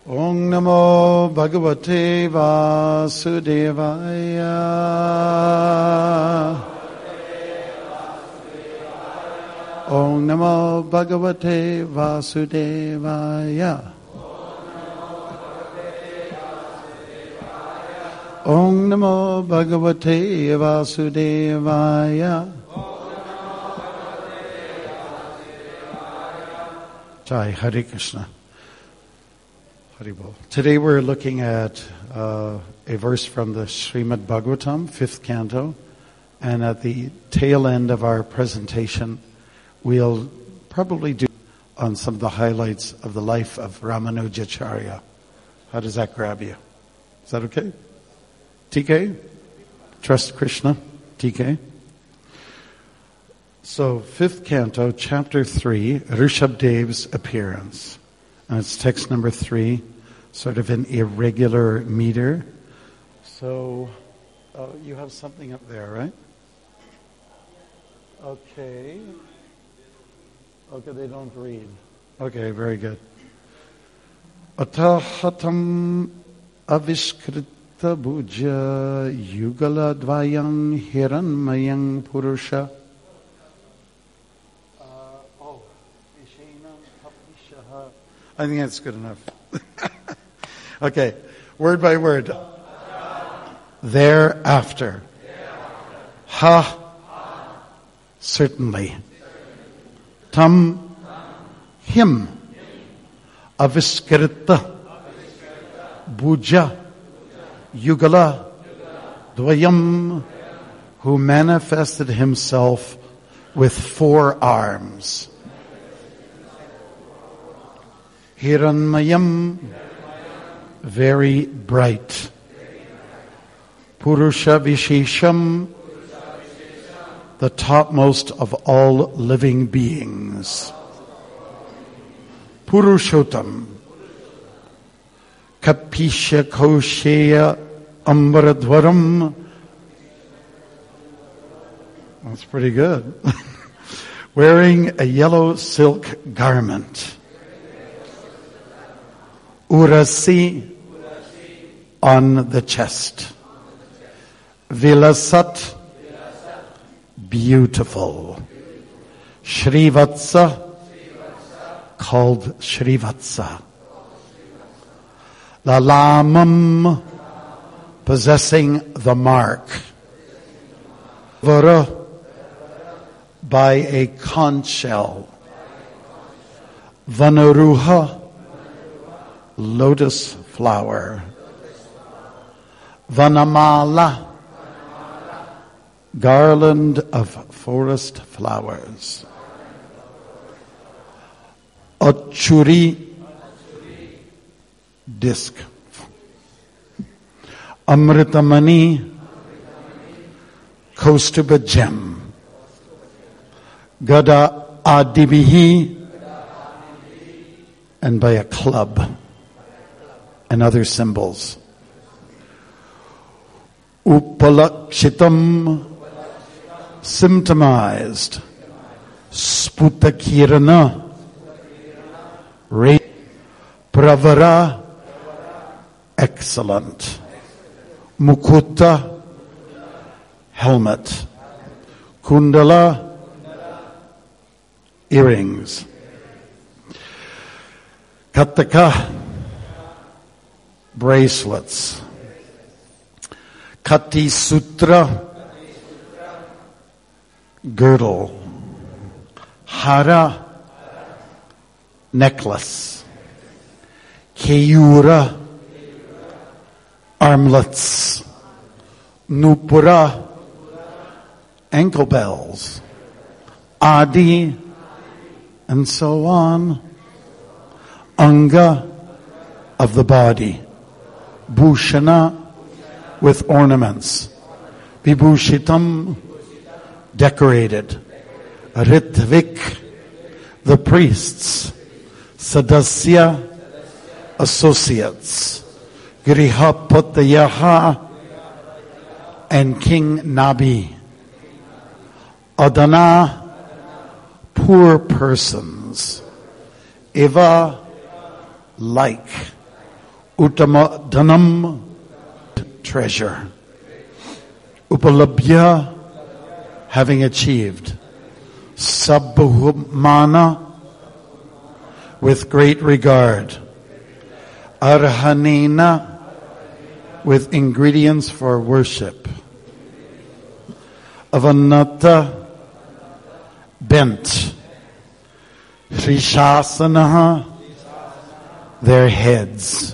Om Namo Bhagavate Vasudevaya. Om Namo Bhagavate Vasudevaya. Om Namo Bhagavate Vasudevaya. Jai Hare Krishna. Haribol. Today we're looking at a verse from the Srimad Bhagavatam, 5th canto, and at the tail end of our presentation we'll probably do on some of the highlights of the life of Ramanujacharya. How does that grab you? Is that okay? TK? Trust Krishna? TK? So, 5th canto, chapter 3, Rishabdev's appearance. And it's text number 3, sort of an irregular meter. So, you have something up there, right? Okay. Okay, they don't read. Okay, very good. Atahatam aviskrita bhuja yugala dvayang hiranmayang purusha. I think that's good enough. Okay, word by word. Thereafter. Ha. Certainly. Tam. Him. Aviskrita. Bhuja. Yugala. Dvayam. Who manifested himself with 4 arms. Hiranmayam, very bright. Purusha Vishesham, the topmost of all living beings. Purushottam, Kapisha Kosheya Ambaradwaram. That's pretty good. Wearing a yellow silk garment. Urasi, on the chest. Vilasat, beautiful. Shrivatsa, called Shrivatsa. Lalamam, possessing the mark. Vara, by a conch shell. Vanaruha, lotus flower. Vanamala, garland of forest flowers. Achuri, disc. Amritamani, Kaustuba gem. Gada adibihi, and by a club. And other symbols. Upalakshitam, symptomized. Sputakirana, Pravara, excellent. Mukuta, helmet. Kundala, earrings. Kataka, bracelets. Kati Sutra, girdle. Hara, necklace. Keyura, armlets. Nupura, ankle bells. Adi, and so on. Anga, of the body. Bhushana, with ornaments. Vibhushitam, decorated. Ritvik, the priests. Sadasya, associates. Grihapatayaha, and King Nabi. Adana, poor persons. Eva, like. Uttama dhanam, treasure. Upalabhya, having achieved. Sabbahumana, with great regard. Arhanena, with ingredients for worship. Avanata, bent. Shrishasanaha, their heads.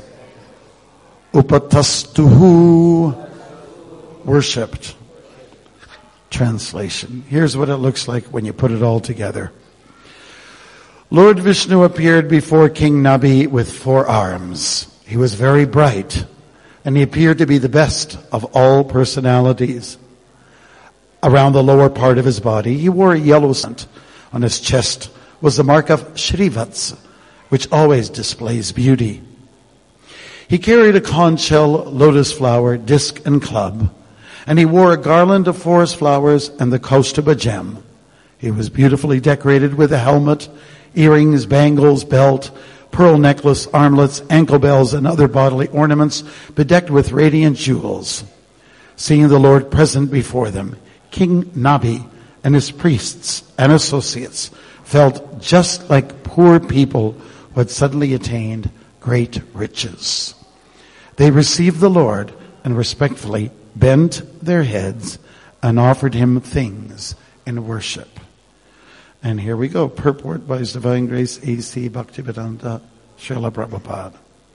Upatastuhu, worshipped. Translation. Here's what it looks like when you put it all together. Lord Vishnu appeared before King Nabi with 4 arms. He was very bright, and he appeared to be the best of all personalities. Around the lower part of his body, he wore a yellow scent. On his chest was the mark of Shrivats, which always displays beauty. He carried a conch shell, lotus flower, disc, and club, and he wore a garland of forest flowers and the Kaustubha gem. He was beautifully decorated with a helmet, earrings, bangles, belt, pearl necklace, armlets, ankle bells, and other bodily ornaments bedecked with radiant jewels. Seeing the Lord present before them, King Nabi and his priests and associates felt just like poor people who had suddenly attained great riches. They received the Lord and respectfully bent their heads and offered him things in worship. And here we go. Purport by His Divine Grace A.C. Bhaktivedanta Srila Prabhupada.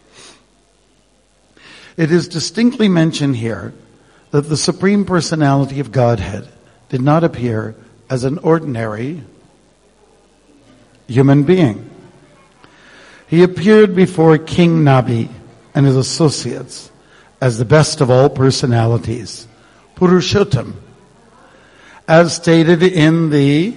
It is distinctly mentioned here that the Supreme Personality of Godhead did not appear as an ordinary human being. He appeared before King Nabi and his associates as the best of all personalities, Purushottam, as stated in the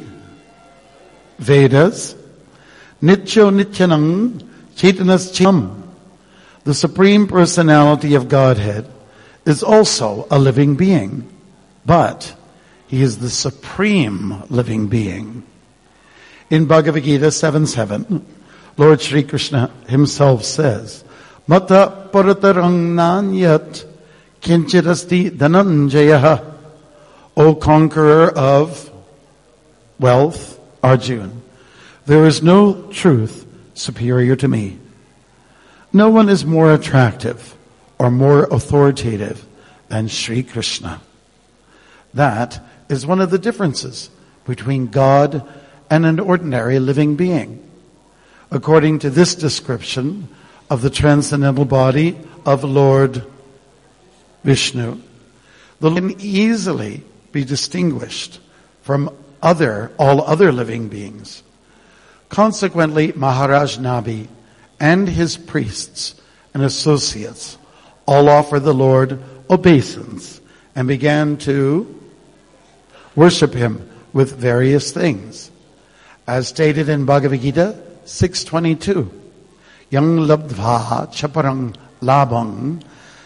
Vedas, Nityo Nityanam Chaitanas Cham. The Supreme Personality of Godhead is also a living being, but he is the supreme living being. In Bhagavad Gita 7:7, Lord Shri Krishna himself says, Mata paratarang nanyat kinchirasti dhananjaya. O conqueror of wealth, Arjuna, there is no truth superior to me. No one is more attractive or more authoritative than Shri Krishna. That is one of the differences between God and an ordinary living being. According to this description of the transcendental body of Lord Vishnu, the Lord can easily be distinguished from all other living beings. Consequently, Maharaj Nabi and his priests and associates all offered the Lord obeisance and began to worship him with various things. As stated in Bhagavad Gita 6:22, Yang labdva chaparang labang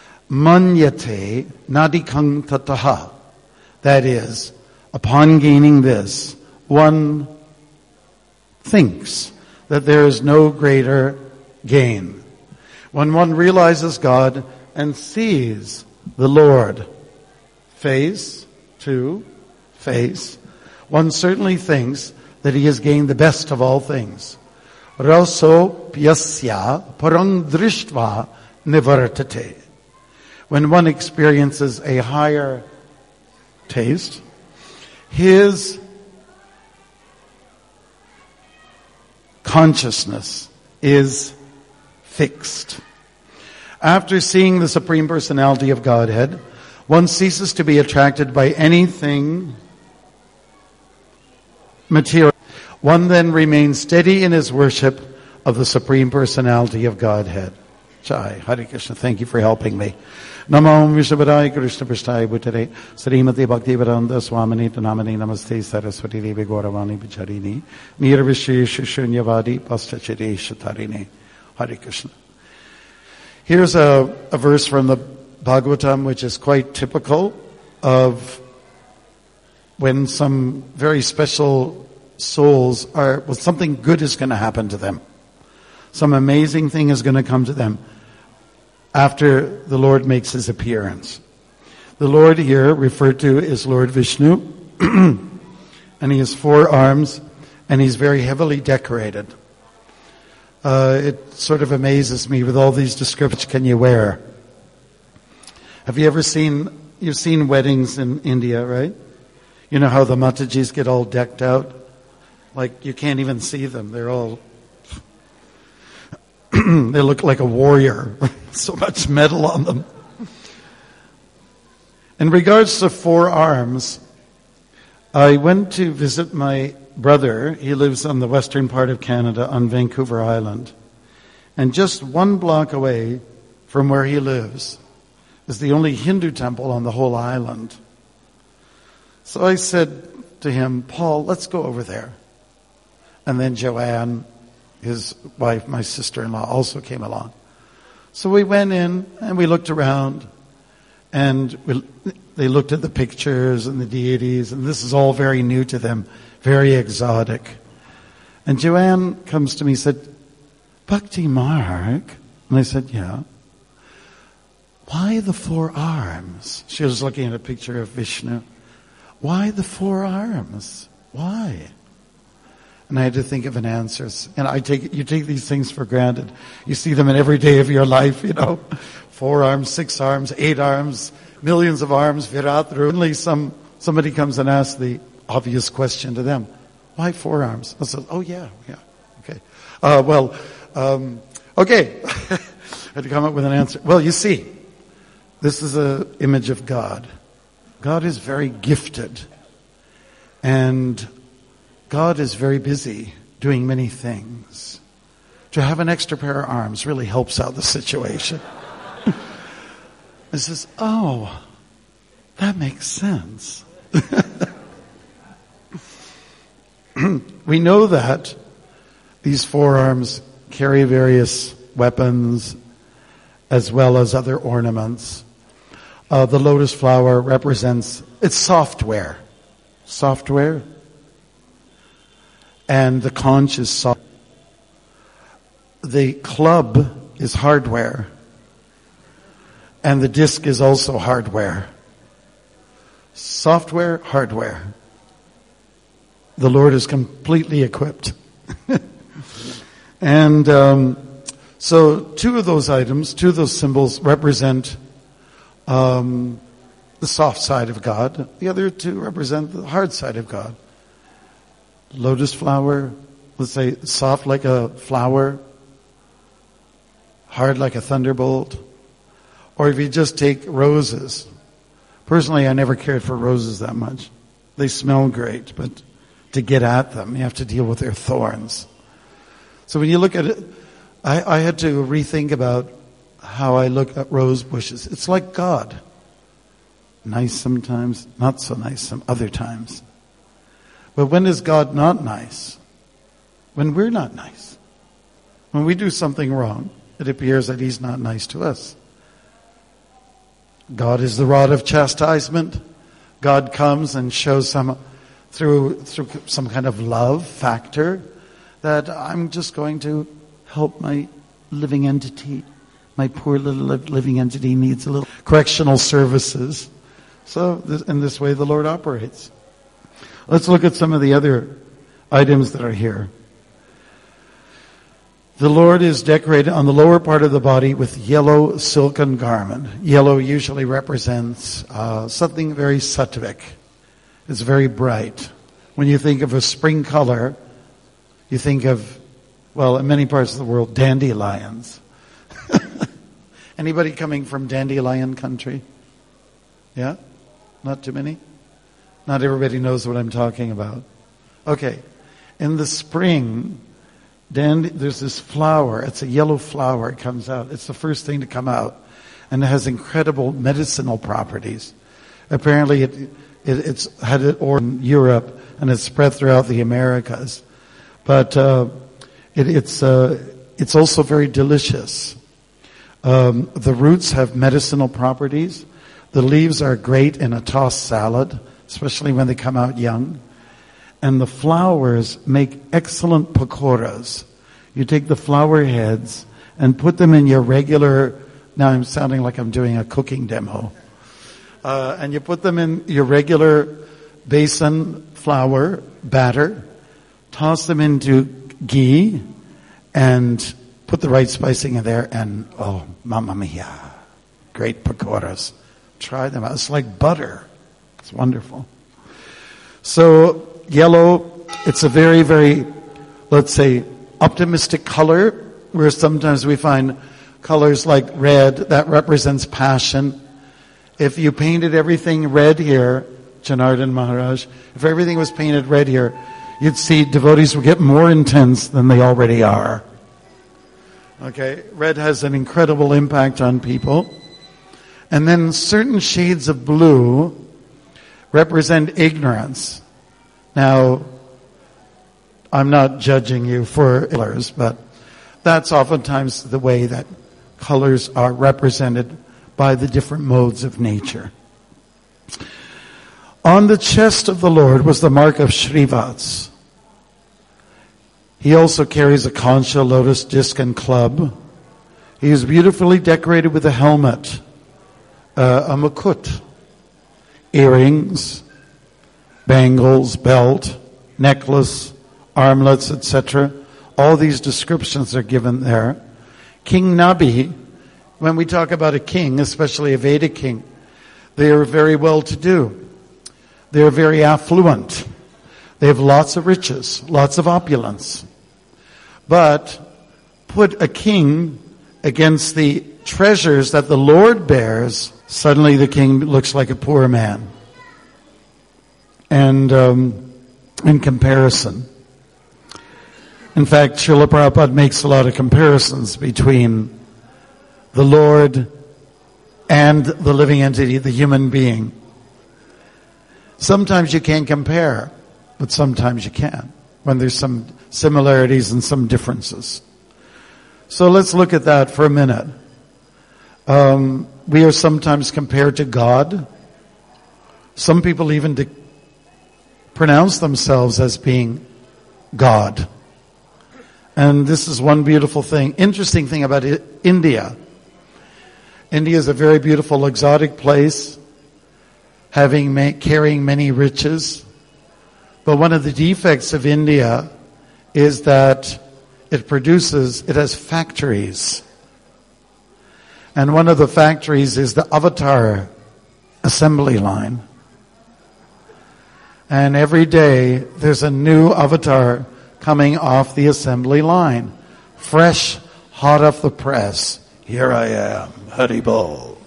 manyate nadikang tataha. That is, upon gaining this, one thinks that there is no greater gain. When one realizes God and sees the Lord face to face, one certainly thinks that he has gained the best of all things. Raso pyasya parang drishtva nivartate. When one experiences a higher taste, his consciousness is fixed. After seeing the Supreme Personality of Godhead, one ceases to be attracted by anything material. One then remains steady in his worship of the Supreme Personality of Godhead. Jai, Hare Krishna, thank you for helping me. Namo Vishnupadaya Krishna Prasthaya Bhutare Srimati Bhaktivedanta Swamini Tanamani Namaste Saraswati Devi Gauravani Vicharini Nirvishesha Shunyavadi Paschachidesha Tarini. Hare Krishna. Here's a verse from the Bhagavatam which is quite typical of when some very special souls something good is going to happen to them. Some amazing thing is going to come to them. after the Lord makes his appearance. The Lord here referred to is Lord Vishnu, and he has 4 arms, and he's very heavily decorated. It sort of amazes me with all these descriptions can you wear. Have you ever you've seen weddings in India, right? You know how the Matajis get all decked out? Like you can't even see them. They're all, they look like a warrior. So much metal on them. In regards to 4 arms, I went to visit my brother. He lives on the western part of Canada on Vancouver Island. And just 1 block away from where he lives is the only Hindu temple on the whole island. So I said to him, Paul, let's go over there. And then Joanne, his wife, my sister-in-law, also came along. So we went in and we looked around and they looked at the pictures and the deities, and this is all very new to them, very exotic. And Joanne comes to me and said, Bhakti Mark? And I said, yeah. Why the 4 arms? She was looking at a picture of Vishnu. Why the 4 arms? Why? And I had to think of an answer. And you take these things for granted. You see them in every day of your life, 4 arms, 6 arms, 8 arms, millions of arms, Virat. Suddenly somebody comes and asks the obvious question to them. Why 4 arms? I said, oh yeah, okay. Okay. I had to come up with an answer. Well, you see, this is an image of God. God is very gifted. And God is very busy doing many things. To have an extra pair of arms really helps out the situation. It says, oh, that makes sense. We know that these 4 arms carry various weapons as well as other ornaments. The lotus flower represents, it's software. And the conch is soft. The club is hardware. And the disc is also hardware. Software, hardware. The Lord is completely equipped. And so 2 of those items, 2 of those symbols represent the soft side of God. The other 2 represent the hard side of God. Lotus flower, let's say soft like a flower, hard like a thunderbolt. Or if you just take roses. Personally, I never cared for roses that much. They smell great, but to get at them, you have to deal with their thorns. So when you look at it, I had to rethink about how I look at rose bushes. It's like God. Nice sometimes, not so nice some other times. But when is God not nice? When we're not nice. When we do something wrong, it appears that He's not nice to us. God is the rod of chastisement. God comes and shows through some kind of love factor that I'm just going to help my living entity. My poor little living entity needs a little correctional services. So in this way the Lord operates. Let's look at some of the other items that are here. The Lord is decorated on the lower part of the body with yellow silken garment. Yellow usually represents something very sattvic. It's very bright. When you think of a spring color, you think of, well, in many parts of the world, dandelions. Anybody coming from dandelion country? Yeah? Not too many? Not everybody knows what I'm talking about. Okay. In the spring, there's this flower. It's a yellow flower. It comes out. It's the first thing to come out. And it has incredible medicinal properties. Apparently it's had it in Europe and it's spread throughout the Americas. But it's also very delicious. The roots have medicinal properties. The leaves are great in a tossed salad, especially when they come out young. And the flowers make excellent pakoras. You take the flower heads and put them in your regular Now I'm sounding like I'm doing a cooking demo. And you put them in your regular basin flour batter, toss them into ghee, and put the right spicing in there, and oh, mamma mia, great pakoras. Try them out. It's like butter. It's wonderful. So yellow, it's a very, very, let's say, optimistic color, where sometimes we find colors like red, that represents passion. If you painted everything red here, Janardhan Maharaj, if everything was painted red here, you'd see devotees would get more intense than they already are. Okay, red has an incredible impact on people. And then certain shades of blue represent ignorance. Now, I'm not judging you for colors, but that's oftentimes the way that colors are represented by the different modes of nature. On the chest of the Lord was the mark of Shrivats. He also carries a concha, lotus disc, and club. He is beautifully decorated with a helmet, a mukut, earrings, bangles, belt, necklace, armlets, etc. All these descriptions are given there. King Nabi, when we talk about a king, especially a Vedic king, they are very well-to-do. They are very affluent. They have lots of riches, lots of opulence. But put a king against the treasures that the Lord bears, suddenly the king looks like a poor man. And in comparison, in fact, Srila Prabhupada makes a lot of comparisons between the Lord and the living entity, the human being. Sometimes you can't compare, but sometimes you can, when there's some similarities and some differences. So let's look at that for a minute. We are sometimes compared to God. Some people even pronounce themselves as being God. And this is one beautiful thing, interesting thing about India. India is a very beautiful, exotic place, carrying many riches. But one of the defects of India is that it has factories. And one of the factories is the Avatar assembly line. And every day there's a new avatar coming off the assembly line. Fresh, hot off the press. Here I am, Haribol.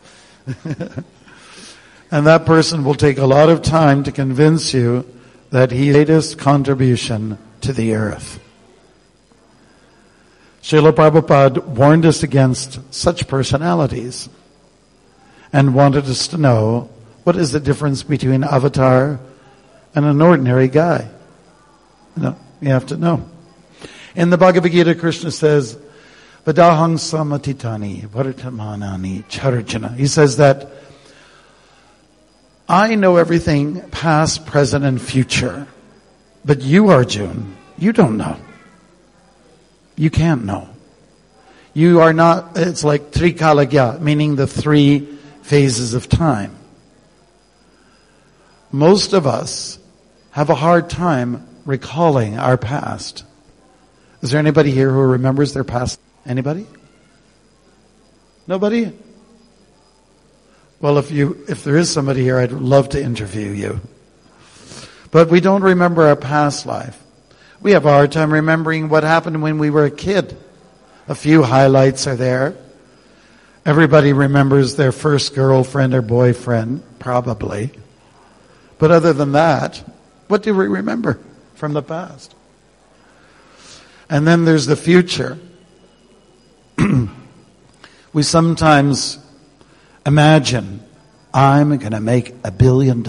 And that person will take a lot of time to convince you that he made his contribution to the earth. Srila Prabhupada warned us against such personalities and wanted us to know what is the difference between an avatar and an ordinary guy. You have to know. In the Bhagavad Gita, Krishna says, Vadahang samatitani vartamanani charjana. He says that I know everything past, present, and future. But you, Arjuna, you don't know. You can't know. You are not, it's like trikalagya, meaning the three phases of time. Most of us have a hard time recalling our past. Is there anybody here who remembers their past? Anybody? Nobody? Well, if there is somebody here, I'd love to interview you. But we don't remember our past life. We have a hard time remembering what happened when we were a kid. A few highlights are there. Everybody remembers their first girlfriend or boyfriend, probably. But other than that, what do we remember from the past? And then there's the future. We sometimes imagine, I'm going to make $1 billion.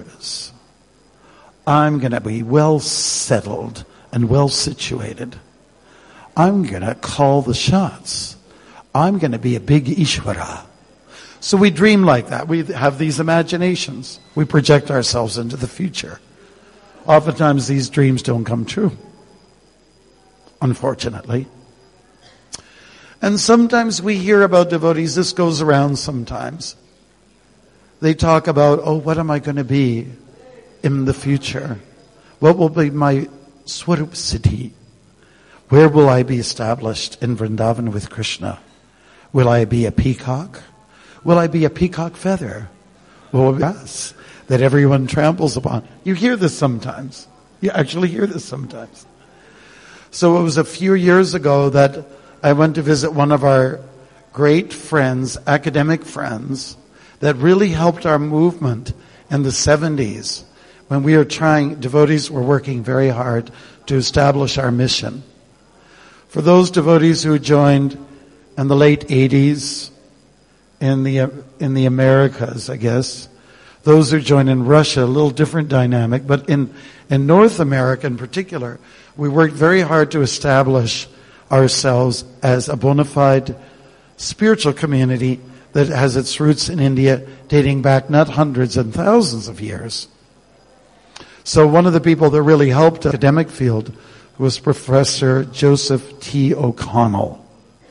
I'm going to be well settled and well situated. I'm going to call the shots. I'm going to be a big Ishvara. So we dream like that. We have these imaginations. We project ourselves into the future. Oftentimes these dreams don't come true, unfortunately. And sometimes we hear about devotees, this goes around sometimes. They talk about, oh, what am I going to be in the future? What will be my Swarup Siddhi? Where will I be established in Vrindavan with Krishna? Will I be a peacock? Will I be a peacock feather? Will yes, that everyone tramples upon? You hear this sometimes. You actually hear this sometimes. So it was a few years ago that I went to visit one of our great friends, academic friends, that really helped our movement in the 70s when we were devotees were working very hard to establish our mission. For those devotees who joined in the late 80s in the Americas, I guess, those who joined in Russia, a little different dynamic, but in North America in particular, we worked very hard to establish ourselves as a bona fide spiritual community that has its roots in India dating back not hundreds and thousands of years. So one of the people that really helped the academic field was Professor Joseph T. O'Connell.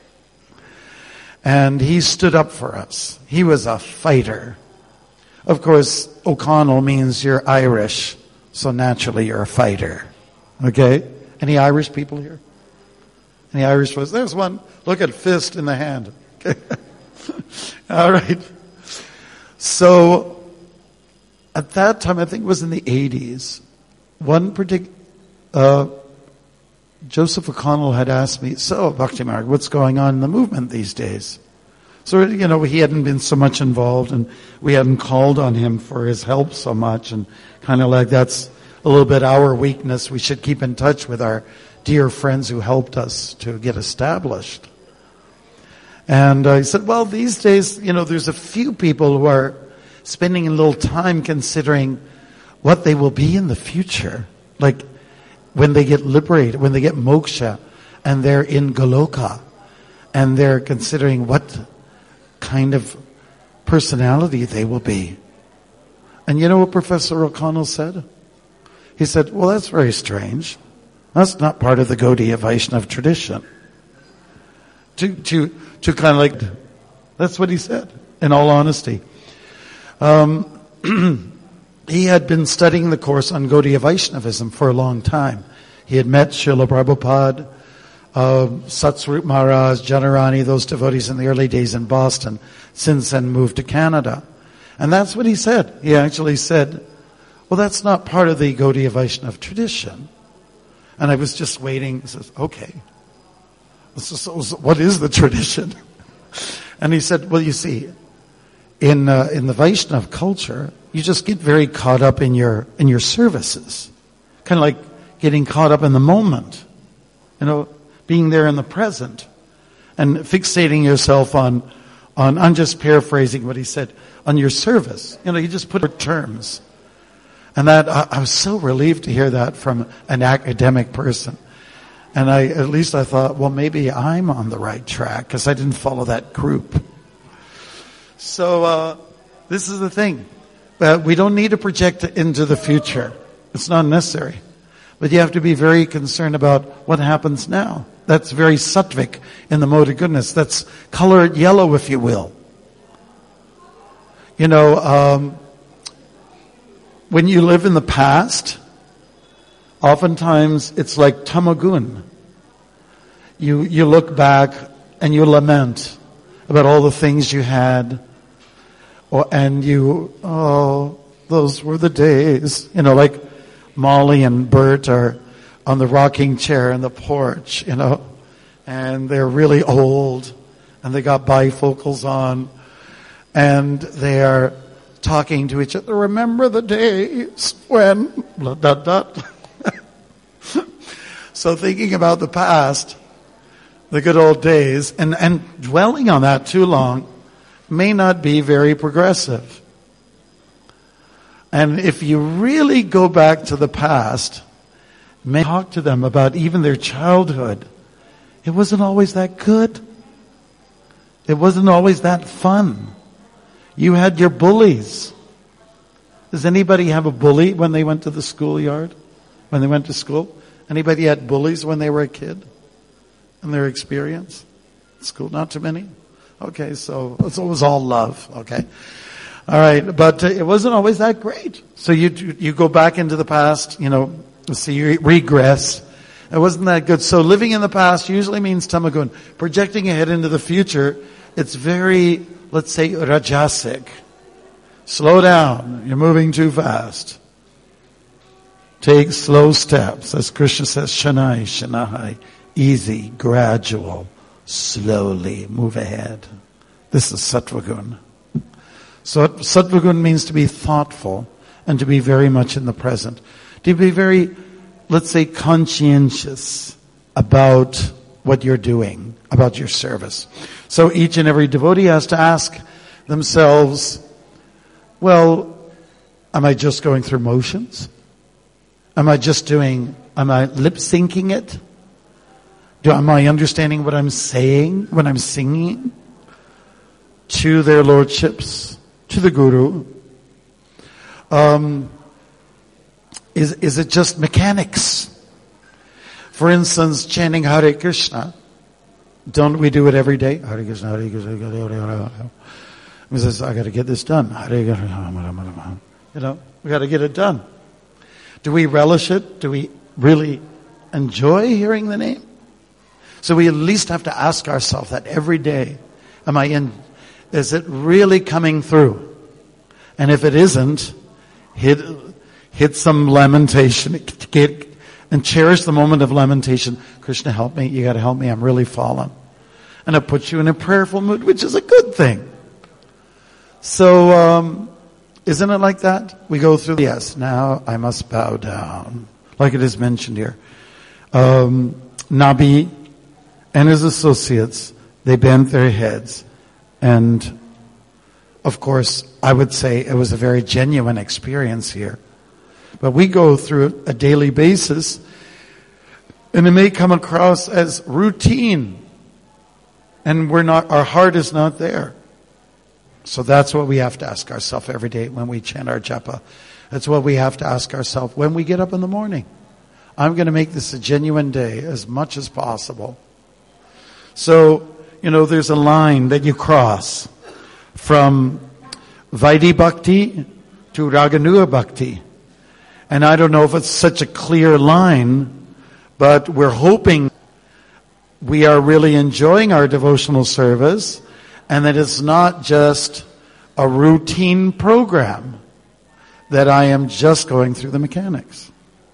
And he stood up for us. He was a fighter. Of course, O'Connell means you're Irish, so naturally you're a fighter. Okay? Any Irish people here? Any Irish folks? There's one. Look at fist in the hand. Okay. All right. So, at that time, I think it was in the 80s, Joseph O'Connell had asked me, so, Bhakti Marg, what's going on in the movement these days? So, he hadn't been so much involved, and we hadn't called on him for his help so much, and kind of like that's a little bit our weakness. We should keep in touch with our dear friends who helped us to get established. And he said, well, these days, there's a few people who are spending a little time considering what they will be in the future. Like when they get liberated, when they get moksha, and they're in Goloka, and they're considering what kind of personality they will be. And you know what Professor O'Connell said? He said, well, that's very strange. That's not part of the Gaudiya Vaishnava tradition. To kind of like, that's what he said, in all honesty. He had been studying the course on Gaudiya Vaishnavism for a long time. He had met Srila Prabhupada, Satsvarup Maharaj, Janarani, those devotees in the early days in Boston, since then moved to Canada. And that's what he said. He actually said, well, that's not part of the Gaudiya Vaishnava tradition. And I was just waiting. He says, okay. So what is the tradition? And he said, well, you see, in the Vaishnava culture, you just get very caught up in your services. Kind of like getting caught up in the moment. Being there in the present. And fixating yourself on I'm just paraphrasing what he said, on your service. You just put terms. And that, I was so relieved to hear that from an academic person. And at least I thought, well, maybe I'm on the right track because I didn't follow that group. So, this is the thing. We don't need to project into the future. It's not necessary. But you have to be very concerned about what happens now. That's very sattvic in the mode of goodness. That's colored yellow, if you will. When you live in the past, oftentimes it's like tamagun. You look back and you lament about all the things you had, and those were the days. Like Molly and Bert are on the rocking chair in the porch, and they're really old, and they got bifocals on, and they are talking to each other. Remember the days when... Blah, blah, blah. So thinking about the past, the good old days, and dwelling on that too long may not be very progressive. And if you really go back to the past, may talk to them about even their childhood, it wasn't always that good. It wasn't always that fun. You had your bullies. Does anybody have a bully when they went to the schoolyard? When they went to school? Anybody had bullies when they were a kid? In their experience? school? Not too many? Okay, so it was all love, okay? All right, but it wasn't always that great. So you go back into the past, so you regress. It wasn't that good. So living in the past usually means tamagun. Projecting ahead into the future, it's very, let's say, rajasic. Slow down. You're moving too fast. Take slow steps. As Krishna says, shanai, shanahai. Easy, gradual, slowly move ahead. This is sattvagun. So sattvagun means to be thoughtful and to be very much in the present. To be very, let's say, conscientious about what you're doing, about your service. So each and every devotee has to ask themselves, well, am I just going through motions? Am I lip syncing it? Am I understanding what I'm saying when I'm singing to their lordships, to the guru? Is it just mechanics? For instance, chanting Hare Krishna. Don't we do it every day? Hare Krishna, Hare Krishna, Hare Krishna. He says, I got to get this done. We got to get it done. Do we relish it? Do we really enjoy hearing the name? So we at least have to ask ourselves that every day. Is it really coming through? And if it isn't, hit some lamentation. And cherish the moment of lamentation. Krishna, help me. You got to help me. I'm really fallen. And it puts you in a prayerful mood, which is a good thing. So, isn't it like that? We go through, yes, now I must bow down. Like it is mentioned here. Nabi and his associates, they bent their heads. And, of course, I would say it was a very genuine experience here. But we go through a daily basis, and it may come across as routine. And our heart is not there. So that's what we have to ask ourselves every day when we chant our japa. That's what we have to ask ourselves when we get up in the morning. I'm going to make this a genuine day as much as possible. So, there's a line that you cross from Vaidhi Bhakti to Raganuga Bhakti. And I don't know if it's such a clear line, but we're hoping we are really enjoying our devotional service and that it's not just a routine program, that I am just going through the mechanics.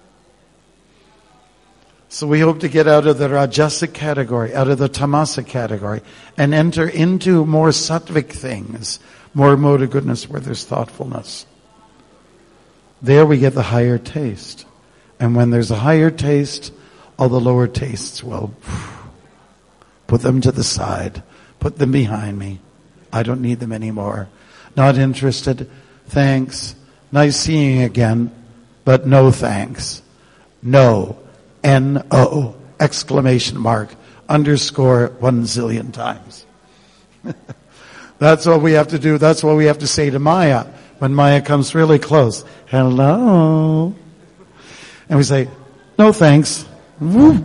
So we hope to get out of the rajasic category, out of the tamasic category, and enter into more sattvic things, more mode of goodness where there's thoughtfulness. There we get the higher taste. And when there's a higher taste, all the lower tastes will put them to the side, put them behind me. I don't need them anymore. Not interested. Thanks. Nice seeing you again, but no thanks. No. N-O. Exclamation mark. Underscore 1 zillion times. That's what we have to do. That's what we have to say to Maya when Maya comes really close. Hello. And we say, no thanks. Woo.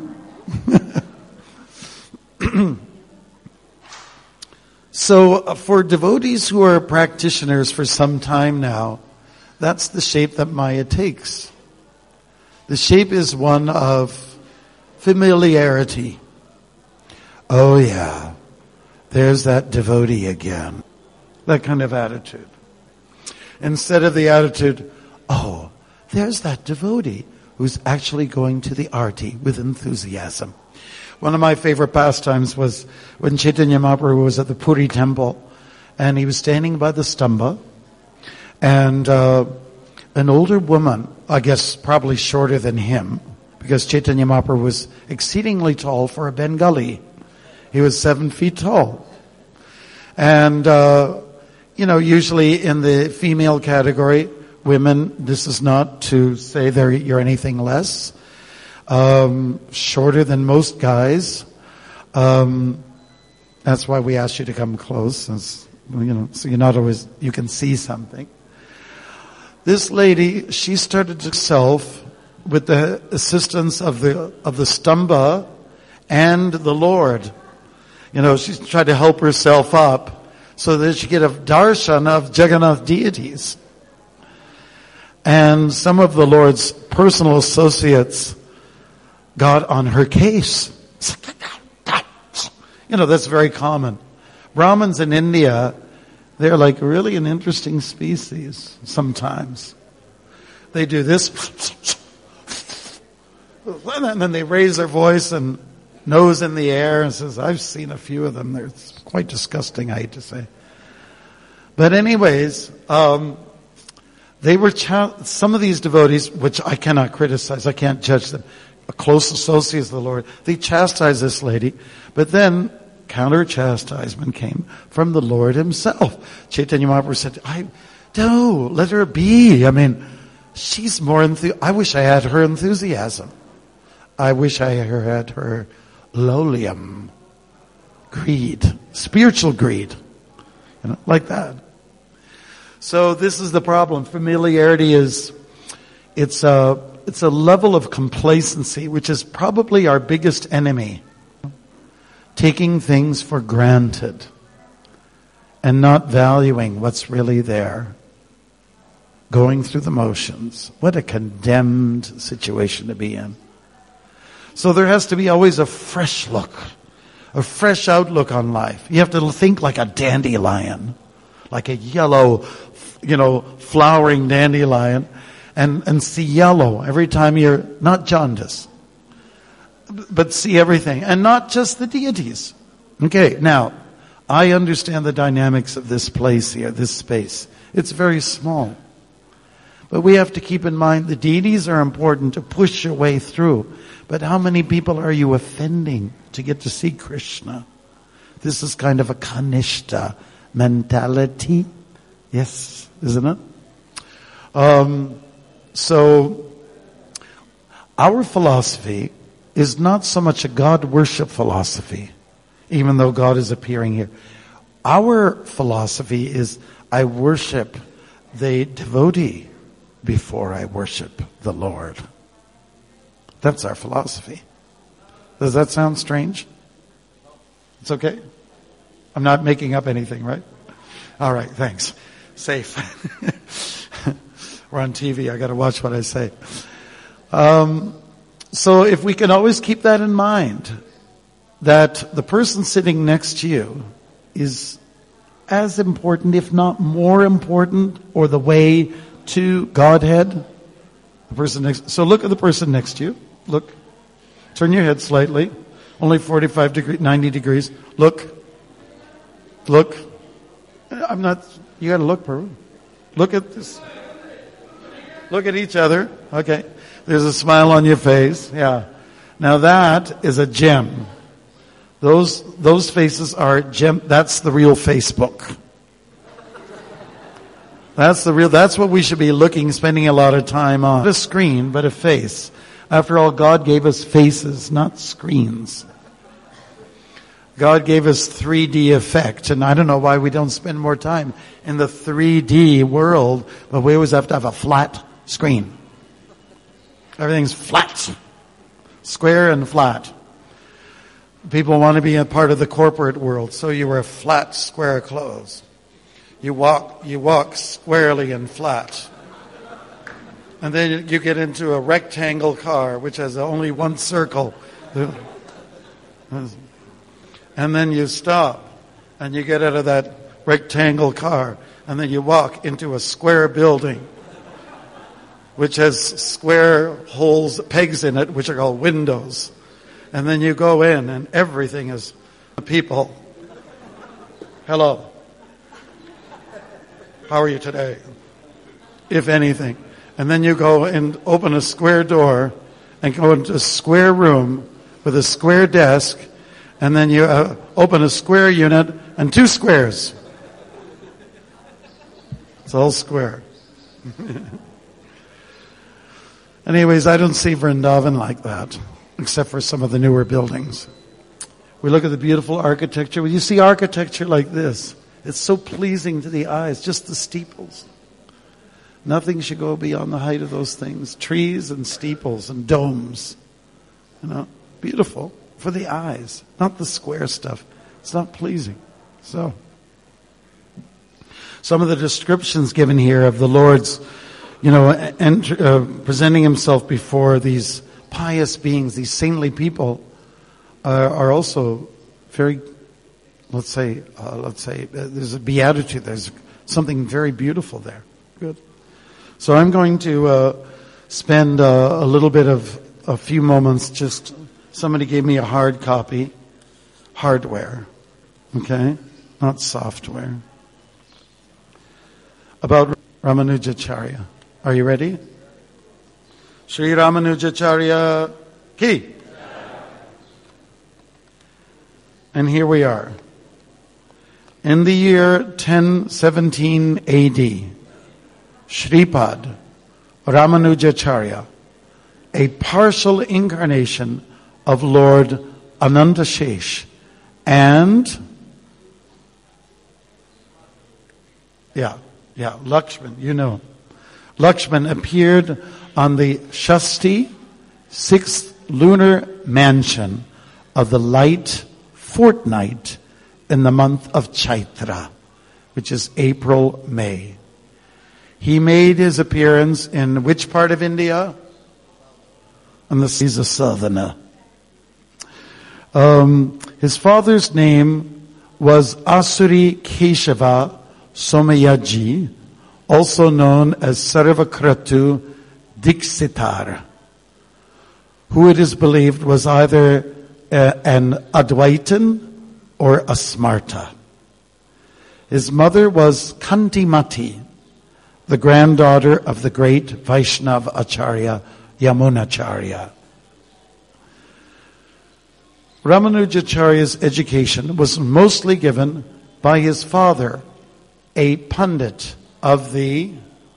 So for devotees who are practitioners for some time now, that's the shape that Maya takes. The shape is one of familiarity. Oh yeah, there's that devotee again. That kind of attitude. Instead of the attitude, oh, there's that devotee who's actually going to the arti with enthusiasm. One of my favorite pastimes was when Chaitanya Mahaprabhu was at the Puri temple and he was standing by the stamba and an older woman, I guess probably shorter than him, because Chaitanya Mahaprabhu was exceedingly tall for a Bengali. He was 7 feet tall. And, usually in the female category, women, this is not to say you're anything less. Shorter than most guys. That's why we asked you to come close, so you're not always, you can see something. This lady, she started herself with the assistance of the stamba and the Lord. She's tried to help herself up so that she get a darshan of Jagannath deities. And some of the Lord's personal associates got on her case. That's very common. Brahmins in India, they're like really an interesting species sometimes. They do this, and then they raise their voice and nose in the air and says, I've seen a few of them. They're quite disgusting, I hate to say. But anyways, they were some of these devotees, which I cannot criticize, I can't judge them, close associates of the Lord, they chastised this lady, but then counter-chastisement came from the Lord himself. Chaitanya Mahaprabhu said, no, let her be. She's more I wish I had her enthusiasm. I wish I had her lolium, greed, spiritual greed, like that. So this is the problem. Familiarity it's a level of complacency, which is probably our biggest enemy. Taking things for granted and not valuing what's really there. Going through the motions. What a condemned situation to be in. So there has to be always a fresh look, a fresh outlook on life. You have to think like a dandelion, like a yellow, flowering dandelion, and see yellow every time you're not jaundice, but see everything, and not just the deities. Okay, now, I understand the dynamics of this place here, this space. It's very small. But we have to keep in mind the deities are important to push your way through. But how many people are you offending to get to see Krishna? This is kind of a kanishta mentality. Yes, isn't it? So, our philosophy is not so much a God worship philosophy, even though God is appearing here. Our philosophy is I worship the devotee before I worship the Lord. That's our philosophy. Does that sound strange? It's okay? I'm not making up anything, right? All right, thanks. Safe. We're on TV. I got to watch what I say. So if we can always keep that in mind, that the person sitting next to you is as important, if not more important, or the way to Godhead. The person next. So look at the person next to you. Look. Turn your head slightly. Only 45 degrees, 90 degrees. Look. Look. I'm not. You got to look, Peru. Look at this. Look at each other. Okay. There's a smile on your face. Yeah. Now that is a gem. Those faces are gem. That's the real Facebook. That's what we should be spending a lot of time on. Not a screen, but a face. After all, God gave us faces, not screens. God gave us 3D effect, and I don't know why we don't spend more time in the 3D world, but we always have to have a flat screen. Everything's flat. Square and flat. People want to be a part of the corporate world, so you wear flat, square clothes. You walk squarely and flat. And then you get into a rectangle car, which has only one circle. And then you stop, and you get out of that rectangle car, and then you walk into a square building, which has square holes, pegs in it, which are called windows. And then you go in, and everything is people. Hello. How are you today? If anything. And then you go and open a square door and go into a square room with a square desk, and then you open a square unit and 2 squares. It's all square. Anyways, I don't see Vrindavan like that, except for some of the newer buildings. We look at the beautiful architecture. When you see architecture like this, it's so pleasing to the eyes, just the steeples. Nothing should go beyond the height of those things. Trees and steeples and domes. Beautiful for the eyes, not the square stuff. It's not pleasing. So, some of the descriptions given here of the Lord's, presenting himself before these pious beings, these saintly people, are also very, let's say, there's a beatitude. There's something very beautiful there. Good. So I'm going to spend a few moments. Somebody gave me a hard copy, hardware, okay, not software, about Ramanujacharya. Are you ready? Sri Ramanujacharya Ki. And here we are. In the year 1017 AD, Shripad Ramanujacharya, a partial incarnation of Lord Anantashesh, and Lakshman, Lakshman appeared on the Shasti, 6th lunar mansion of the light fortnight in the month of Chaitra, which is April, May. He made his appearance in which part of India? On the seas of Southerner. His father's name was Asuri Keshava Somayaji, also known as Sarvakratu Diksitar, who it is believed was either an Advaitin or a Smarta. His mother was Kantimati, the granddaughter of the great Vaishnava Acharya Yamunacharya. Ramanujacharya's education was mostly given by his father, a Pandit of the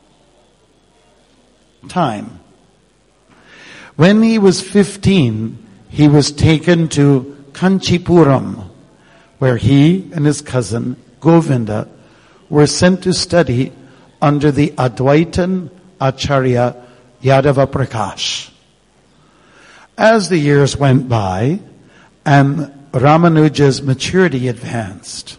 time. When he was 15, he was taken to Kanchipuram, where he and his cousin Govinda were sent to study under the Advaitin Acharya Yadava Prakash. As the years went by and Ramanuja's maturity advanced,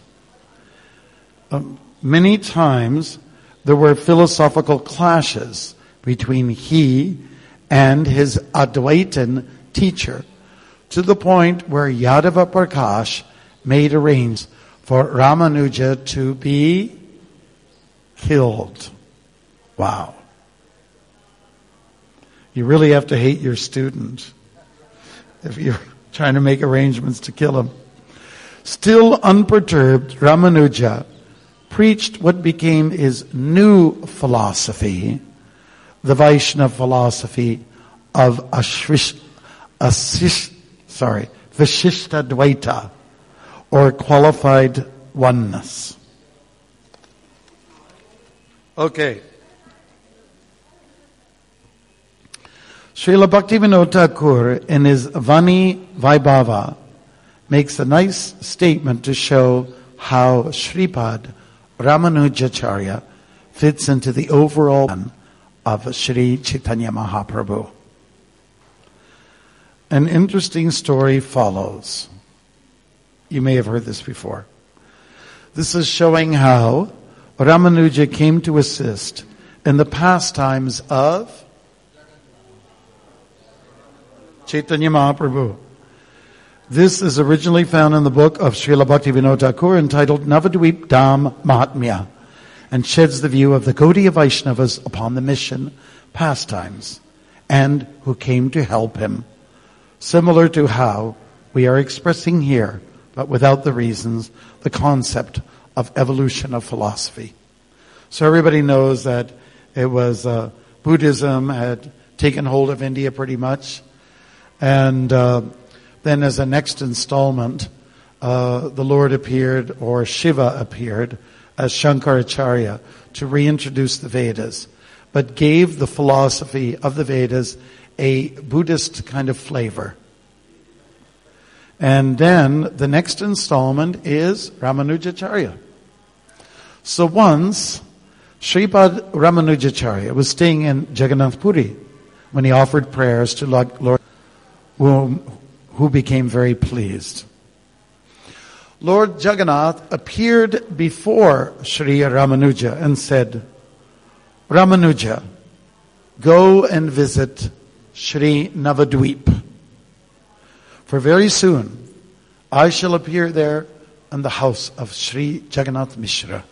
many times there were philosophical clashes between he and his Advaitin teacher, to the point where Yadava Prakash made arrangements for Ramanuja to be killed. Wow. You really have to hate your student if you're trying to make arrangements to kill him. Still unperturbed, Ramanuja preached what became his new philosophy, the Vaishnava philosophy of Vishishtadvaita, or qualified oneness. Okay. Srila Bhaktivinoda Thakur in his Vani Vaibhava makes a nice statement to show how Shripad Ramanujacharya fits into the overall plan of Sri Chaitanya Mahaprabhu. An interesting story follows. You may have heard this before. This is showing how Ramanuja came to assist in the pastimes of Chaitanya Mahaprabhu. This is originally found in the book of Srila Bhaktivinoda Thakur entitled Navadvip Dham Mahatmya, and sheds the view of the Gaudiya Vaishnavas upon the mission pastimes and who came to help him, similar to how we are expressing here, but without the reasons, the concept of evolution of philosophy. So everybody knows that it was Buddhism had taken hold of India pretty much. And then as a next installment, the Lord appeared, or Shiva appeared, as Shankaracharya to reintroduce the Vedas, but gave the philosophy of the Vedas a Buddhist kind of flavor. And then the next installment is Ramanujacharya. So once, Shripad Ramanujacharya was staying in Jagannath Puri when he offered prayers to Lord, who became very pleased. Lord Jagannath appeared before Sri Ramanuja and said, Ramanuja, go and visit Sri Navadvip. For very soon I shall appear there in the house of Sri Jagannath Mishra.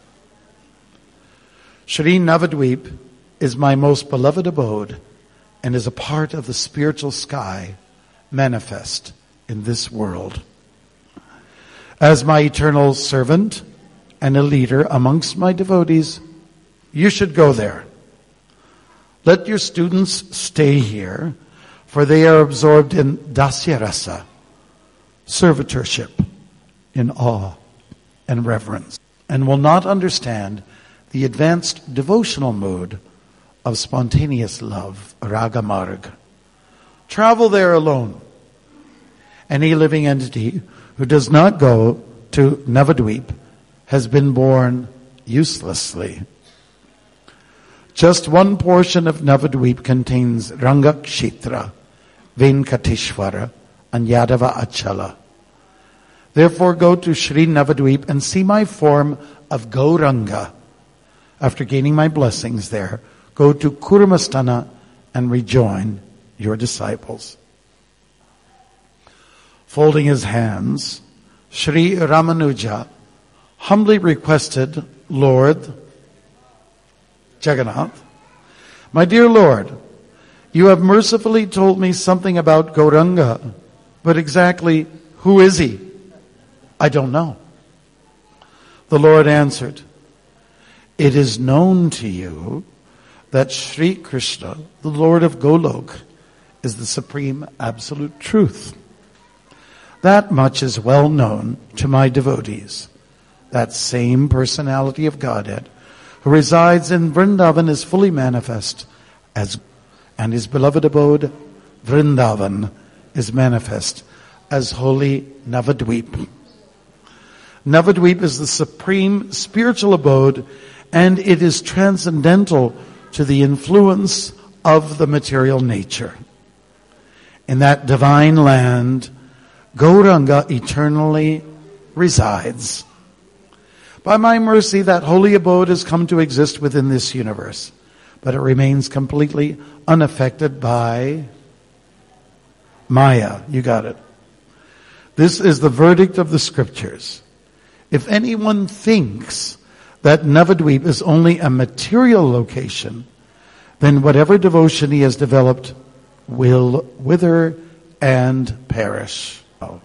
Sri Navadvip is my most beloved abode and is a part of the spiritual sky manifest in this world. As my eternal servant and a leader amongst my devotees, you should go there. Let your students stay here, for they are absorbed in dasya rasa, servitorship, in awe and reverence, and will not understand the advanced devotional mood of spontaneous love, raga marg. Travel there alone. Any living entity who does not go to Navadvip has been born uselessly. Just one portion of Navadvip contains Rangakshetra, Venkateshwara, and Yadava Achala. Therefore go to Sri Navadvip and see my form of Gauranga. After gaining my blessings there, go to Kurmasthana and rejoin your disciples. Folding his hands, Sri Ramanuja humbly requested Lord Jagannath, my dear Lord, you have mercifully told me something about Gauranga, but exactly who is he? I don't know. The Lord answered, it is known to you that Sri Krishna, the Lord of Golok, is the supreme absolute truth. That much is well known to my devotees. That same personality of Godhead who resides in Vrindavan is fully manifest and his beloved abode, Vrindavan, is manifest as holy Navadvip. Navadvip is the supreme spiritual abode, and it is transcendental to the influence of the material nature. In that divine land, Gauranga eternally resides. By my mercy, that holy abode has come to exist within this universe, but it remains completely unaffected by Maya. You got it. This is the verdict of the scriptures. If anyone thinks that Navadvip is only a material location, then whatever devotion he has developed will wither and perish.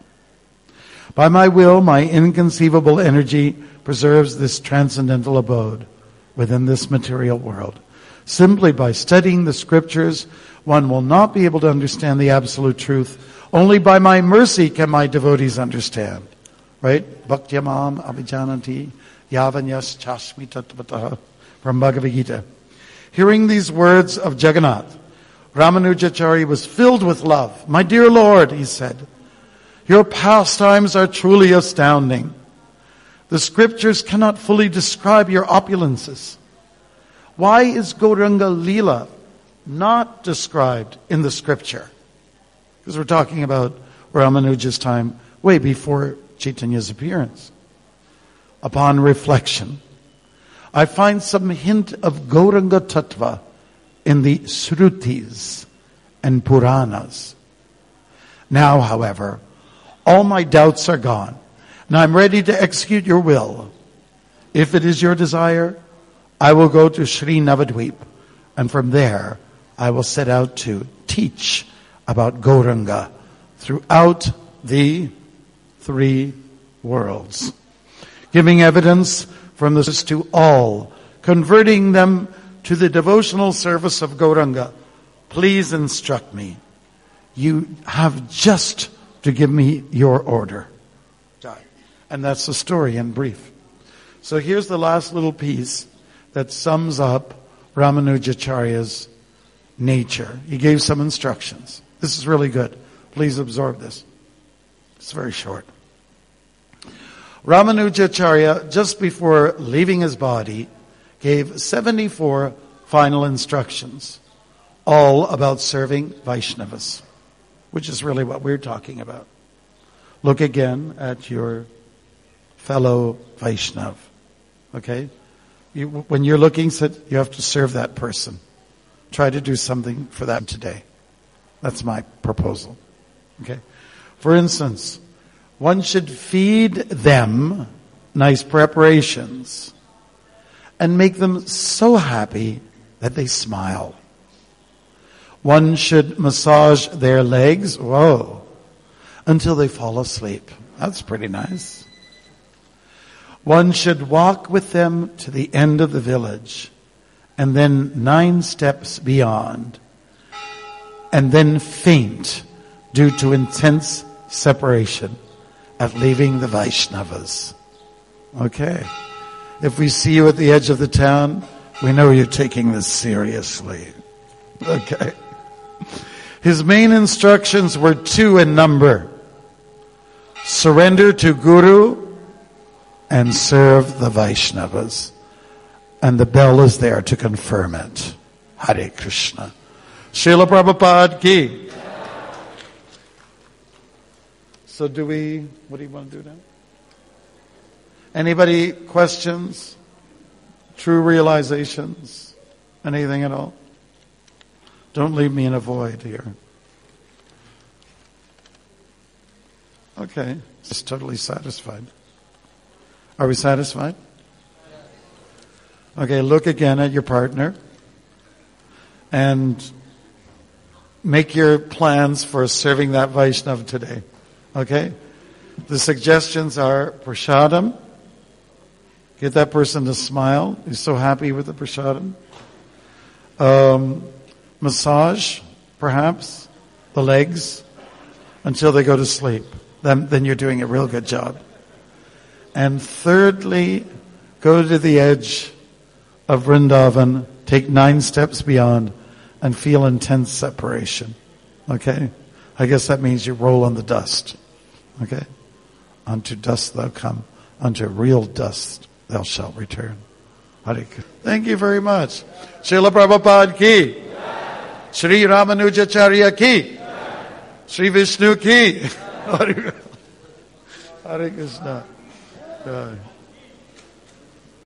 By my will, my inconceivable energy preserves this transcendental abode within this material world. Simply by studying the scriptures, one will not be able to understand the absolute truth. Only by my mercy can my devotees understand. Right? Bhaktyamam abhijananti yavanyas chashmi tattvataha from Bhagavad Gita. Hearing these words of Jagannath, Ramanujacharya was filled with love. My dear Lord, he said, your pastimes are truly astounding. The scriptures cannot fully describe your opulences. Why is Gauranga Leela not described in the scripture? Because we're talking about Ramanuja's time way before Chaitanya's appearance. Upon reflection, I find some hint of Gauranga Tattva in the Srutis and Puranas. Now, however, all my doubts are gone, and I'm ready to execute your will. If it is your desire, I will go to Sri Navadvip, and from there I will set out to teach about Gauranga throughout the three worlds, giving evidence from this to all, converting them to the devotional service of Gauranga. Please instruct me. You have just to give me your order. And that's the story in brief. So here's the last little piece that sums up Ramanujacharya's nature. He gave some instructions. This is really good. Please absorb this. It's very short. Ramanujacharya, just before leaving his body, gave 74 final instructions, all about serving Vaishnavas, which is really what we're talking about. Look again at your fellow Vaishnav. Okay? When you're looking, you have to serve that person. Try to do something for them today. That's my proposal. Okay? For instance, one should feed them nice preparations and make them so happy that they smile. One should massage their legs, until they fall asleep. That's pretty nice. One should walk with them to the end of the village and then 9 steps beyond, and then faint due to intense separation at leaving the Vaishnavas. Okay. If we see you at the edge of the town, we know you're taking this seriously. Okay. His main instructions were 2 in number. Surrender to Guru and serve the Vaishnavas. And the bell is there to confirm it. Hare Krishna. Srila Prabhupada ki. So what do you want to do now? Anybody questions? True realizations? Anything at all? Don't leave me in a void here. Okay. Just totally satisfied. Are we satisfied? Okay, look again at your partner and make your plans for serving that Vaishnav today. Okay? The suggestions are prasadam. Get that person to smile. He's so happy with the prasadam. Massage, perhaps, the legs until they go to sleep. Then you're doing a real good job. And thirdly, go to the edge of Vrindavan, take 9 steps beyond, and feel intense separation. Okay? I guess that means you roll on the dust. Okay? Unto dust thou come, unto real dust thou shalt return. Thank you very much. Srila Prabhupada ki. Sri Ramanujacharya ki. Sri Vishnu ki. Hare Krishna.